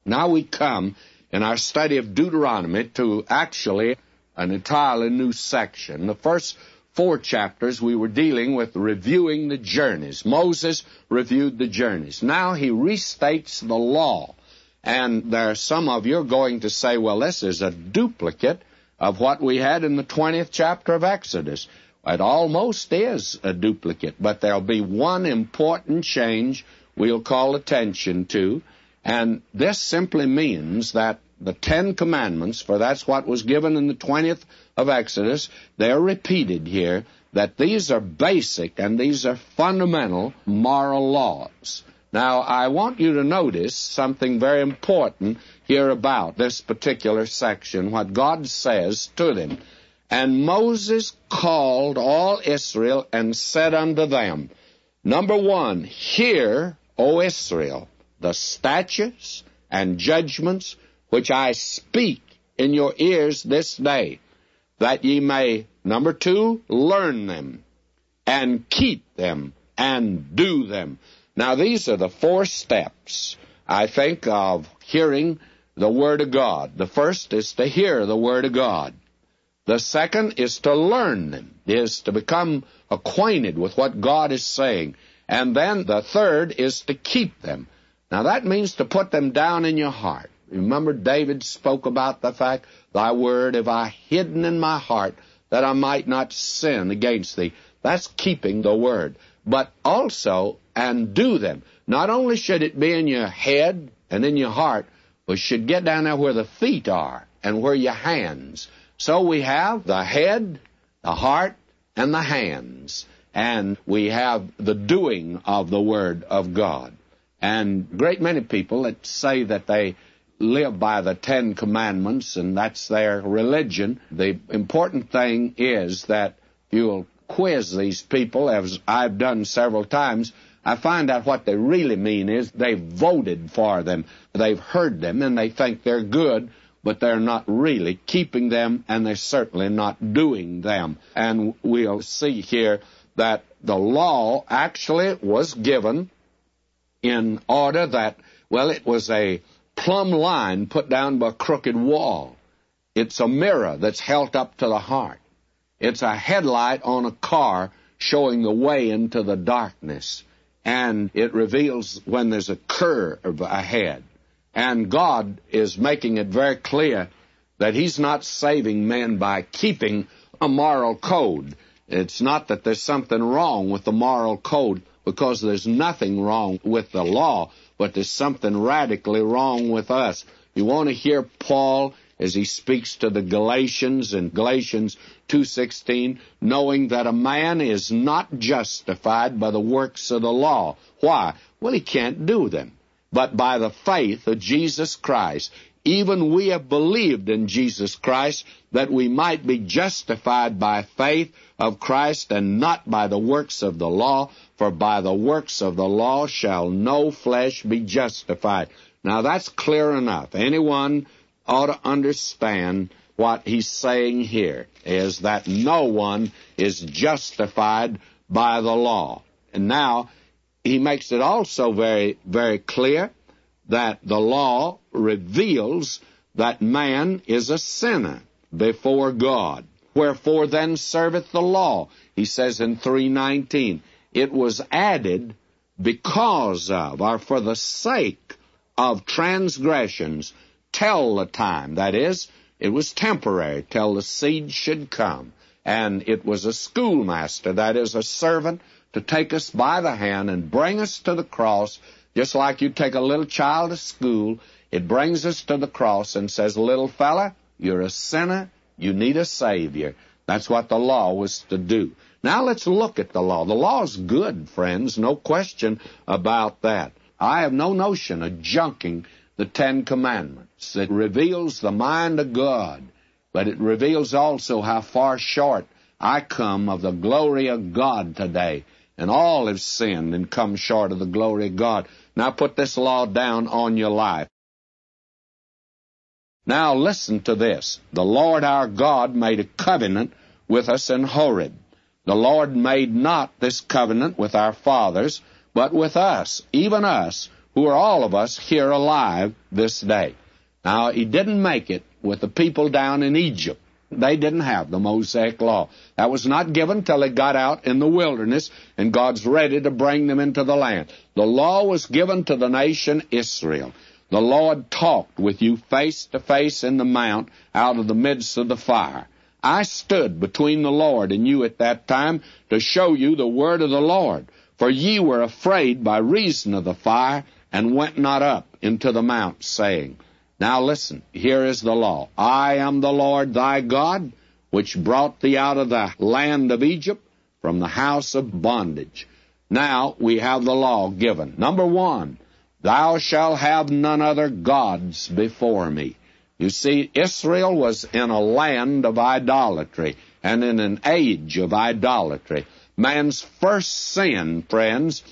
Now we come in our study of Deuteronomy to actually an entirely new section. The first 4 chapters we were dealing with reviewing the journeys. Moses reviewed the journeys. Now he restates the law. And there are some of you going to say, well, this is a duplicate of what we had in the 20th chapter of Exodus. It almost is a duplicate, but there'll be one important change we'll call attention to, and this simply means that the 10 Commandments, for that's what was given in the 20th of Exodus, they're repeated here, that these are basic and these are fundamental moral laws. Now, I want you to notice something very important here about this particular section, what God says to them. And Moses called all Israel and said unto them, number 1, hear, O Israel, the statutes and judgments which I speak in your ears this day, that ye may, number 2, learn them, and keep them, and do them. Now, these are the 4 steps, I think, of hearing the Word of God. The first is to hear the Word of God. The second is to learn them, is to become acquainted with what God is saying. And then the third is to keep them. Now, that means to put them down in your heart. Remember, David spoke about the fact, thy word have I hidden in my heart, that I might not sin against thee. That's keeping the word. But also, and do them. Not only should it be in your head and in your heart, but should get down there where the feet are and where your hands. So we have the head, the heart, and the hands. And we have the doing of the Word of God. And a great many people that say that they live by the 10 Commandments and that's their religion, the important thing is that you'll quiz these people, as I've done several times. I find out what they really mean is they voted for them. They've heard them and they think they're good, but they're not really keeping them, and they're certainly not doing them. And we'll see here that the law actually was given in order that, well, it was a plumb line put down by a crooked wall. It's a mirror that's held up to the heart. It's a headlight on a car showing the way into the darkness. And it reveals when there's a curve ahead. And God is making it very clear that He's not saving men by keeping a moral code. It's not that there's something wrong with the moral code, because there's nothing wrong with the law, but there's something radically wrong with us. You want to hear Paul as he speaks to the Galatians in Galatians 2:16, knowing that a man is not justified by the works of the law. Why? Well, he can't do them. But by the faith of Jesus Christ, even we have believed in Jesus Christ, that we might be justified by faith of Christ and not by the works of the law, for by the works of the law shall no flesh be justified. Now that's clear enough. Anyone ought to understand what he's saying here, is that no one is justified by the law. And now, he makes it also very, very clear that the law reveals that man is a sinner before God. Wherefore then serveth the law? He says in 3:19, it was added because of, or for the sake of transgressions, till the time. That is, it was temporary, till the seed should come. And it was a schoolmaster, that is, a servant, to take us by the hand and bring us to the cross, just like you take a little child to school. It brings us to the cross and says, little fella, you're a sinner, you need a Savior. That's what the law was to do. Now let's look at the law. The law is good, friends, no question about that. I have no notion of junking the 10 Commandments. It reveals the mind of God, but it reveals also how far short I come of the glory of God today. And all have sinned and come short of the glory of God. Now put this law down on your life. Now listen to this. The Lord our God made a covenant with us in Horeb. The Lord made not this covenant with our fathers, but with us, even us, who who are all of us here alive this day. Now, he didn't make it with the people down in Egypt. They didn't have the Mosaic law. That was not given till they got out in the wilderness, and God's ready to bring them into the land. The law was given to the nation Israel. The Lord talked with you face to face in the mount out of the midst of the fire. I stood between the Lord and you at that time to show you the word of the Lord. For ye were afraid by reason of the fire, and went not up into the mount, saying, Now listen, here is the law. I am the Lord thy God, which brought thee out of the land of Egypt, from the house of bondage. Now we have the law given. Number 1, thou shalt have none other gods before me. You see, Israel was in a land of idolatry and in an age of idolatry. Man's first sin, friends,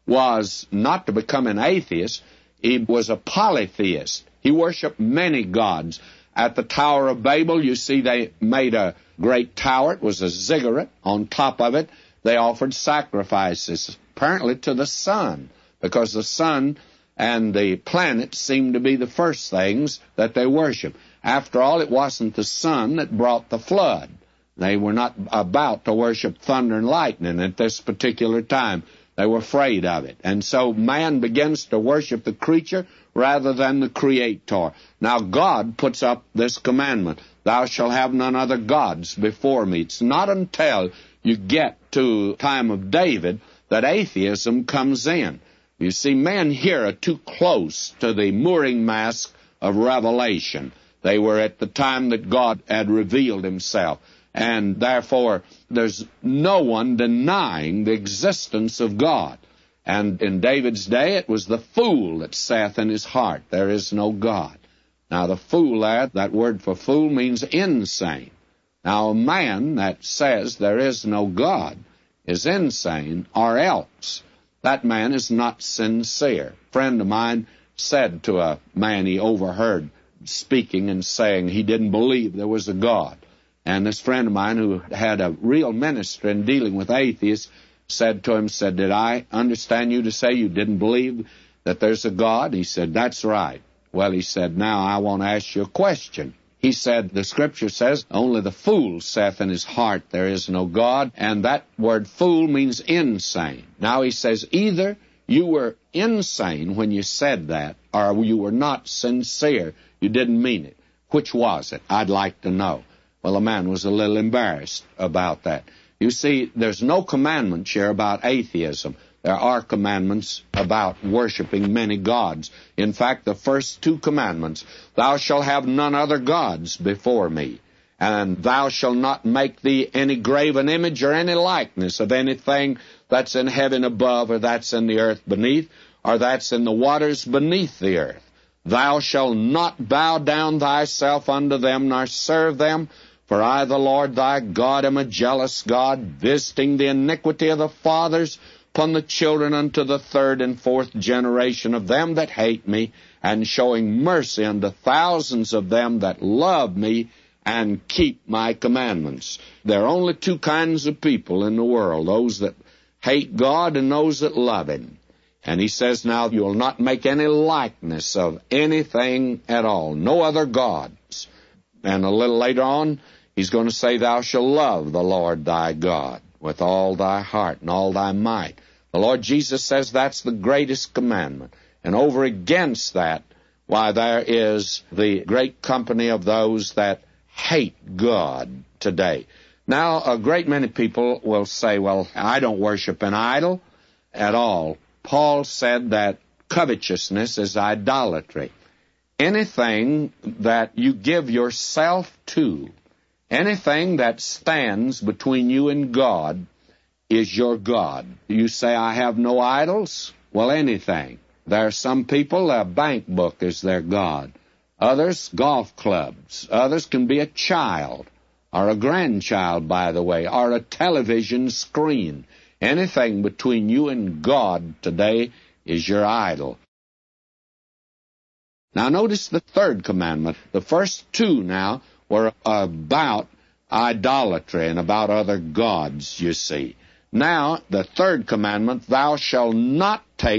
was not to become an atheist. He was a polytheist. He worshiped many gods. At the Tower of Babel, you see, they made a great tower. It was a ziggurat. On top of it, they offered sacrifices, apparently to the sun, because the sun and the planets seemed to be the first things that they worshiped. After all, it wasn't the sun that brought the flood. They were not about to worship thunder and lightning at this particular time. They were afraid of it. And so man begins to worship the creature rather than the Creator. Now God puts up this commandment, thou shalt have none other gods before me. It's not until you get to the time of David that atheism comes in. You see, men here are too close to the mooring mast of Revelation. They were at the time that God had revealed himself. And therefore, there's no one denying the existence of God. And in David's day, it was the fool that saith in his heart, there is no God. Now, the fool there, that word for fool means insane. Now, a man that says there is no God is insane, or else that man is not sincere. A friend of mine said to a man he overheard speaking and saying he didn't believe there was a God. And this friend of mine who had a real ministry in dealing with atheists said to him, did I understand you to say you didn't believe that there's a God? He said, that's right. Well, he said, now I want to ask you a question. He said, the Scripture says, only the fool saith in his heart there is no God, and that word fool means insane. Now he says, either you were insane when you said that, or you were not sincere. You didn't mean it. Which was it? I'd like to know. Well, the man was a little embarrassed about that. You see, there's no commandments here about atheism. There are commandments about worshiping many gods. In fact, the first 2 commandments, thou shalt have none other gods before me, and thou shalt not make thee any graven image or any likeness of anything that's in heaven above, or that's in the earth beneath, or that's in the waters beneath the earth. Thou shalt not bow down thyself unto them, nor serve them, for I, the Lord thy God, am a jealous God, visiting the iniquity of the fathers upon the children unto the 3rd and 4th generation of them that hate me, and showing mercy unto thousands of them that love me and keep my commandments. There are only 2 kinds of people in the world, those that hate God and those that love him. And he says, now you'll not make any likeness of anything at all, no other gods. And a little later on, he's going to say, thou shalt love the Lord thy God with all thy heart and all thy might. The Lord Jesus says that's the greatest commandment. And over against that, why, there is the great company of those that hate God today. Now, a great many people will say, well, I don't worship an idol at all. Paul said that covetousness is idolatry. Anything that you give yourself to, anything that stands between you and God, is your God. You say, I have no idols? Well, anything. There are some people, a bank book is their God. Others, golf clubs. Others can be a child, or a grandchild, by the way, or a television screen. Anything between you and God today is your idol. Now notice the 3rd commandment. The first 2 now were about idolatry and about other gods, you see. Now, the 3rd commandment, thou shalt not take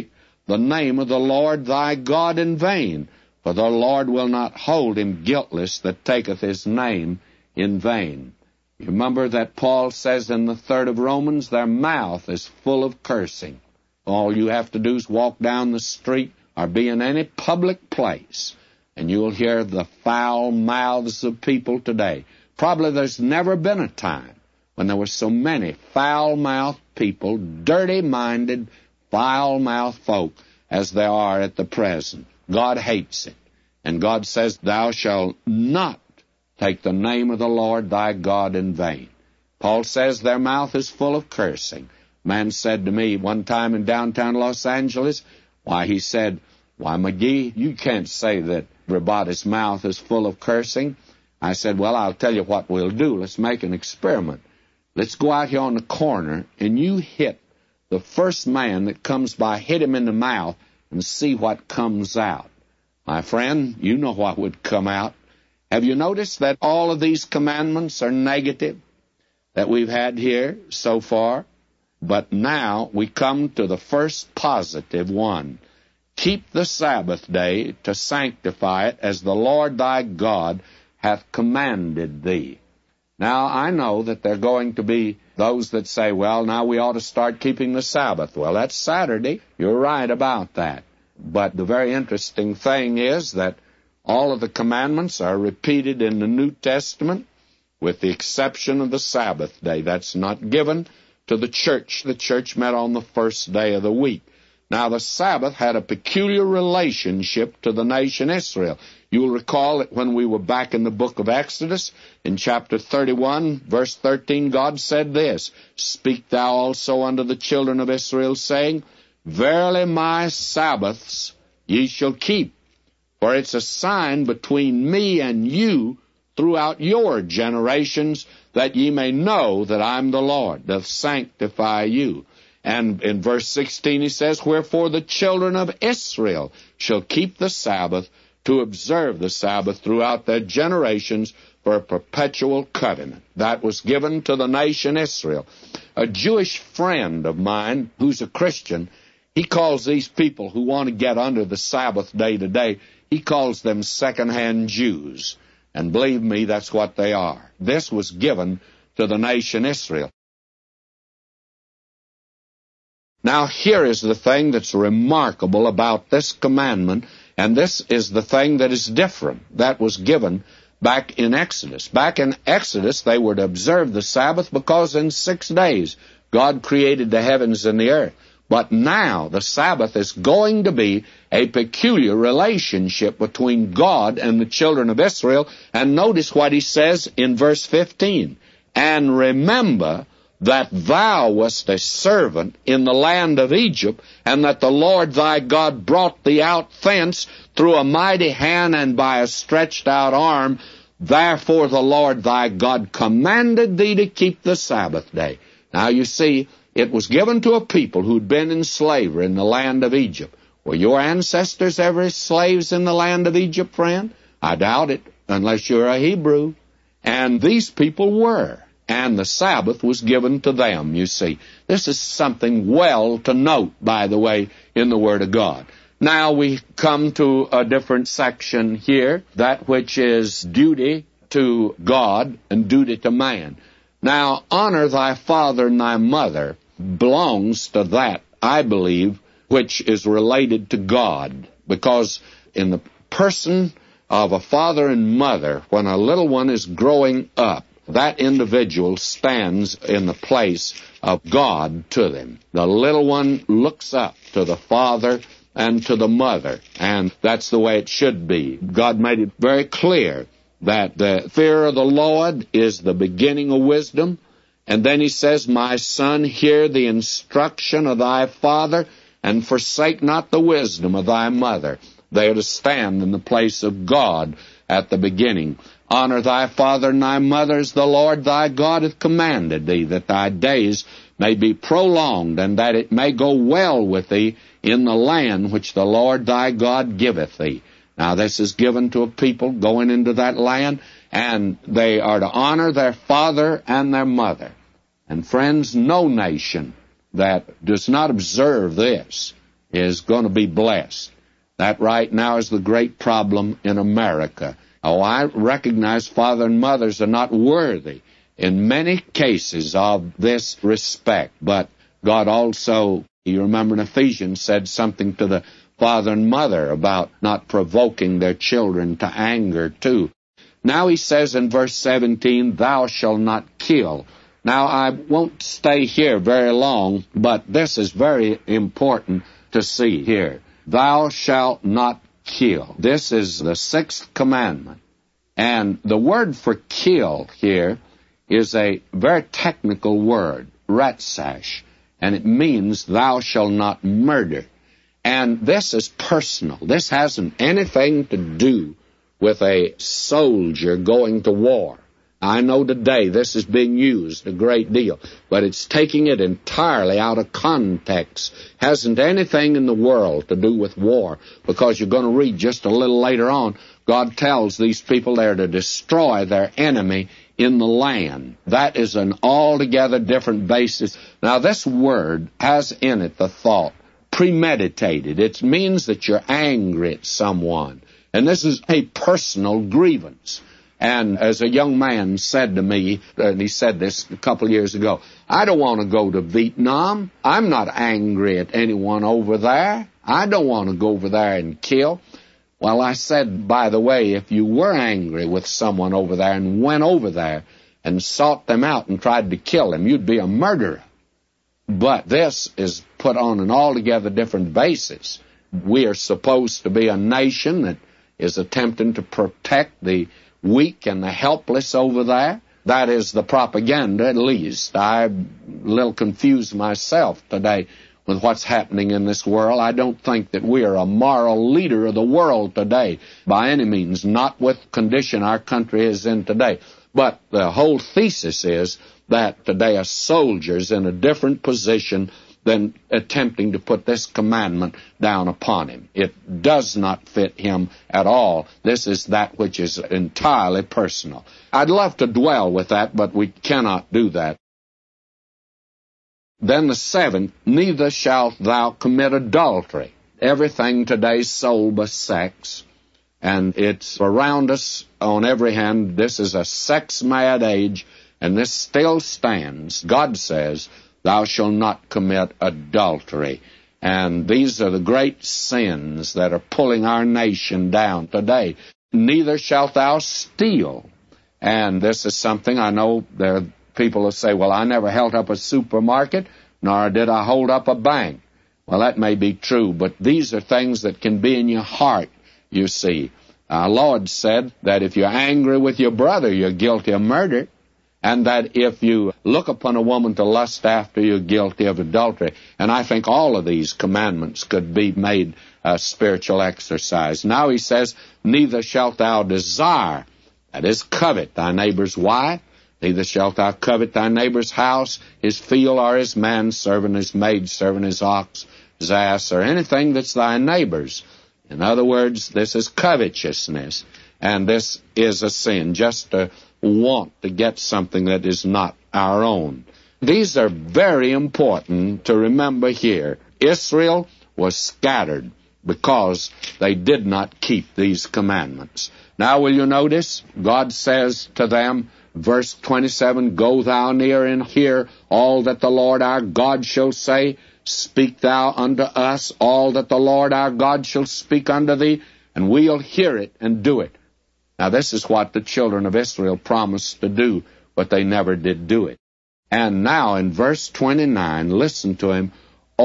the name of the Lord thy God in vain, for the Lord will not hold him guiltless that taketh his name in vain. You remember that Paul says in the 3rd of Romans, their mouth is full of cursing. All you have to do is walk down the street or be in any public place, and you'll hear the foul mouths of people today. Probably there's never been a time when there were so many foul-mouthed people, dirty-minded, foul-mouthed folk as there are at the present. God hates it. And God says, thou shalt not take the name of the Lord thy God in vain. Paul says their mouth is full of cursing. A man said to me one time in downtown Los Angeles, he said, McGee, you can't say that everybody's mouth is full of cursing. I said, well, I'll tell you what we'll do. Let's make an experiment. Let's go out here on the corner, and you hit the first man that comes by, hit him in the mouth, and see what comes out. My friend, you know what would come out. Have you noticed that all of these commandments are negative that we've had here so far? But now we come to the first positive one. Keep the Sabbath day to sanctify it as the Lord thy God hath commanded thee. Now, I know that there are going to be those that say, well, now we ought to start keeping the Sabbath. Well, that's Saturday. You're right about that. But the very interesting thing is that all of the commandments are repeated in the New Testament with the exception of the Sabbath day. That's not given to the church. The church met on the first day of the week. Now, the Sabbath had a peculiar relationship to the nation Israel. You'll recall that when we were back in the book of Exodus, in chapter 31, verse 13, God said this, Speak thou also unto the children of Israel, saying, Verily my Sabbaths ye shall keep, for it's a sign between me and you throughout your generations, that ye may know that I'm the Lord, doth sanctify you. And in verse 16 he says, Wherefore the children of Israel shall keep the Sabbath, to observe the Sabbath throughout their generations for a perpetual covenant. That was given to the nation Israel. A Jewish friend of mine, who's a Christian, he calls these people who want to get under the Sabbath day today, he calls them second-hand Jews. And believe me, that's what they are. This was given to the nation Israel. Now, here is the thing that's remarkable about this commandment, and this is the thing that is different. That was given back in Exodus. Back in Exodus, they were to observe the Sabbath because in 6 days God created the heavens and the earth. But now the Sabbath is going to be a peculiar relationship between God and the children of Israel. And notice what he says in verse 15. And remember that thou wast a servant in the land of Egypt, and that the Lord thy God brought thee out thence through a mighty hand and by a stretched out arm. Therefore the Lord thy God commanded thee to keep the Sabbath day. Now you see, it was given to a people who'd been in slavery in the land of Egypt. Were your ancestors ever slaves in the land of Egypt, friend? I doubt it, unless you're a Hebrew. And these people were. And the Sabbath was given to them, you see. This is something well to note, by the way, in the Word of God. Now we come to a different section here, that which is duty to God and duty to man. Now, honor thy father and thy mother belongs to that, I believe, which is related to God. Because in the person of a father and mother, when a little one is growing up, that individual stands in the place of God to them. The little one looks up to the father and to the mother, and that's the way it should be. God made it very clear that the fear of the Lord is the beginning of wisdom. And then he says, My son, hear the instruction of thy father, and forsake not the wisdom of thy mother. They are to stand in the place of God at the beginning. Honor thy father and thy mother as the Lord thy God hath commanded thee, that thy days may be prolonged, and that it may go well with thee in the land which the Lord thy God giveth thee. Now this is given to a people going into that land, and they are to honor their father and their mother. And friends, no nation that does not observe this is going to be blessed. That right now is the great problem in America. Oh, I recognize fathers and mothers are not worthy in many cases of this respect, but God also, you remember in Ephesians, said something to the father and mother about not provoking their children to anger too. Now he says in verse 17, thou shalt not kill. Now I won't stay here very long, but this is very important to see here. Thou shalt not kill. This is the sixth commandment. And the word for kill here is a very technical word, ratsash, and it means thou shalt not murder. And this is personal. This hasn't anything to do with a soldier going to war. I know today this is being used a great deal, but it's taking it entirely out of context. Hasn't anything in the world to do with war, because you're going to read just a little later on, God tells these people they're to destroy their enemy in the land. That is an altogether different basis. Now, this word has in it the thought, premeditated. It means that you're angry at someone. And this is a personal grievance. And as a young man said to me, and he said this a couple of years ago, I don't want to go to Vietnam. I'm not angry at anyone over there. I don't want to go over there and kill. Well, I said, by the way, if you were angry with someone over there and went over there and sought them out and tried to kill them, you'd be a murderer. But this is put on an altogether different basis. We are supposed to be a nation that is attempting to protect the weak and the helpless over there. That is the propaganda, at least. I'm a little confused myself today with what's happening in this world. I don't think that we are a moral leader of the world today, by any means, not with the condition our country is in today. But the whole thesis is that today a soldier's in a different position than attempting to put this commandment down upon him. It does not fit him at all. This is that which is entirely personal. I'd love to dwell with that, but we cannot do that. Then the seventh, neither shalt thou commit adultery. Everything today's sold by sex, and it's around us on every hand. This is a sex-mad age, and this still stands. God says, thou shalt not commit adultery. And these are the great sins that are pulling our nation down today. Neither shalt thou steal. And this is something I know there are people who say, well, I never held up a supermarket, nor did I hold up a bank. Well, that may be true, but these are things that can be in your heart, you see. Our Lord said that if you're angry with your brother, you're guilty of murder, and that if you look upon a woman to lust after, you're guilty of adultery. And I think all of these commandments could be made a spiritual exercise. Now he says, neither shalt thou desire, that is, covet thy neighbor's wife, neither shalt thou covet thy neighbor's house, his field, or his manservant, his maidservant, his ox, his ass, or anything that's thy neighbor's. In other words, this is covetousness, and this is a sin, just to want to get something that is not our own. These are very important to remember here. Israel was scattered because they did not keep these commandments. Now will you notice, God says to them, verse 27, go thou near and hear all that the Lord our God shall say. Speak thou unto us all that the Lord our God shall speak unto thee, and we'll hear it and do it. Now this is what the children of Israel promised to do, but they never did do it. And now in verse 29, listen to him.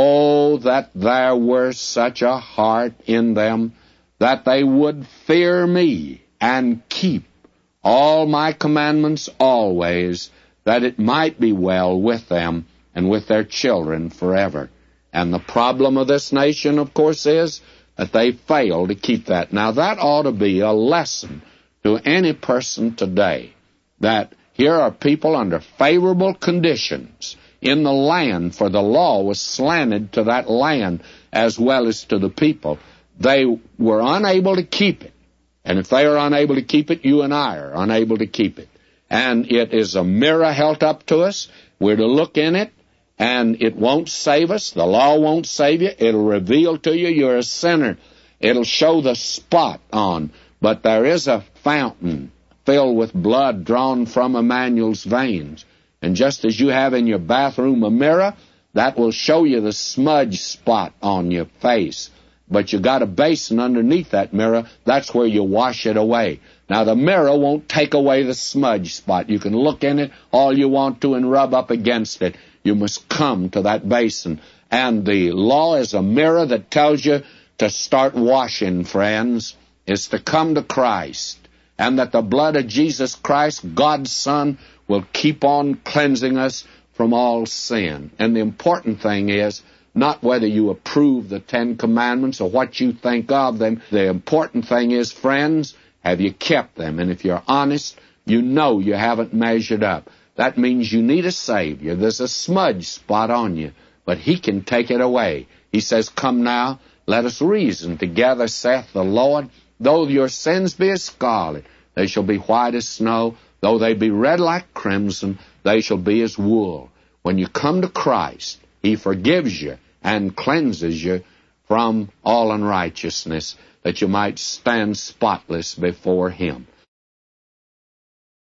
Oh, that there were such a heart in them, that they would fear me and keep all my commandments always, that it might be well with them and with their children forever. And the problem of this nation, of course, is that they fail to keep that. Now that ought to be a lesson to any person today, that here are people under favorable conditions in the land, for the law was slanted to that land as well as to the people. They were unable to keep it. And if they are unable to keep it, you and I are unable to keep it. And it is a mirror held up to us. We're to look in it And it won't save us. The law won't save you. It'll reveal to you you're a sinner. It'll show the spot on. But there is a fountain filled with blood drawn from Emmanuel's veins. And just as you have in your bathroom a mirror, that will show you the smudge spot on your face. But you got a basin underneath that mirror. That's where you wash it away. Now, the mirror won't take away the smudge spot. You can look in it all you want to and rub up against it. You must come to that basin. And the law is a mirror that tells you to start washing, friends. It's to come to Christ. And that the blood of Jesus Christ, God's Son, will keep on cleansing us from all sin. And the important thing is not whether you approve the Ten Commandments or what you think of them. The important thing is, friends, have you kept them? And if you're honest, you know you haven't measured up. That means you need a Savior. There's a smudge spot on you, but He can take it away. He says, come now, let us reason together, saith the Lord. Though your sins be as scarlet, they shall be white as snow. Though they be red like crimson, they shall be as wool. When you come to Christ, He forgives you and cleanses you from all unrighteousness, that you might stand spotless before Him.